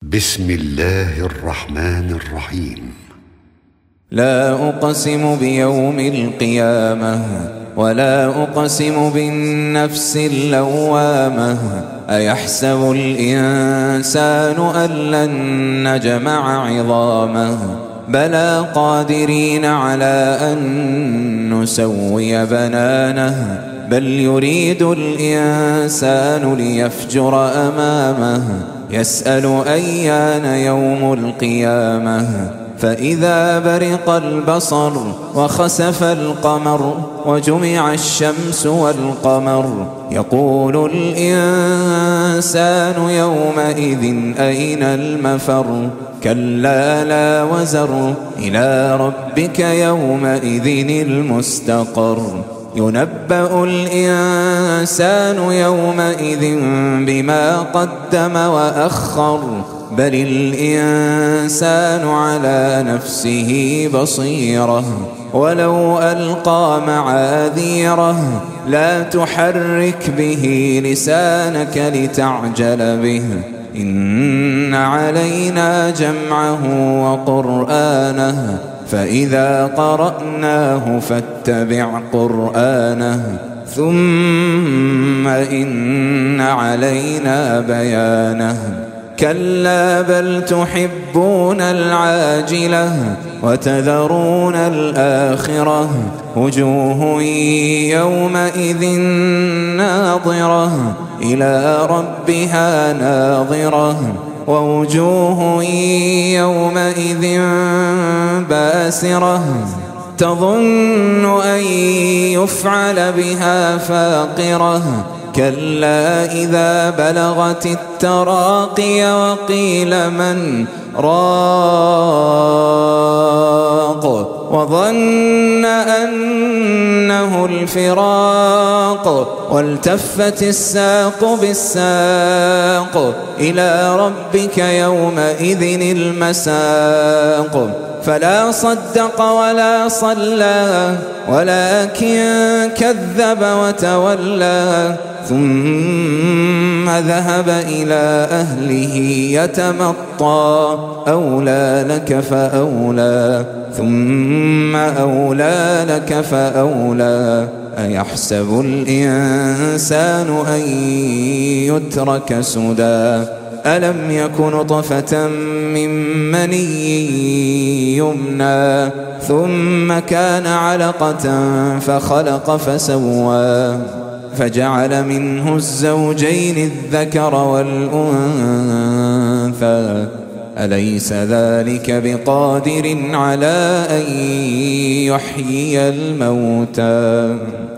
بسم الله الرحمن الرحيم. لا أقسم بيوم القيامة ولا أقسم بالنفس اللوامة أيحسب الإنسان أن لن نجمع عظامه بلى قادرين على أن نسوي بنانه بل يريد الإنسان ليفجر أمامه يسأل أيان يوم القيامة فإذا برق البصر وخسف القمر وجمع الشمس والقمر يقول الإنسان يومئذ أين المفر كلا لا وزر إلى ربك يومئذ المستقر ينبأ الإنسان يومئذ بما قدم وأخر بل الإنسان على نفسه بصيرة ولو ألقى معاذيره لا تحرك به لسانك لتعجل به إن علينا جمعه وقرآنه فإذا قرأناه فاتبع قرآنه ثم إن علينا بيانه كلا بل تحبون العاجلة وتذرون الآخرة وجوه يومئذ ناظرة إلى ربها ناظرة ووجوه يومئذ باسرة تظن أن يفعل بها فاقرة كلا إذا بلغت التراقي وقيل من راق وظن أنه الفراق والتفت الساق بالساق إلى ربك يومئذ المساق فلا صدق ولا صلى ولكن كذب وتولى ثم ذهب إلى أهله يتمطى أولى لك فأولى ثم أولى لك فأولى أيحسب الإنسان أن يترك سدى ألم يك نطفة من مني يمنى ثم كان علقة فخلق فسوى فجعل منه الزوجين الذكر والأنثى أليس ذلك بقادر على أن يحيي الموتى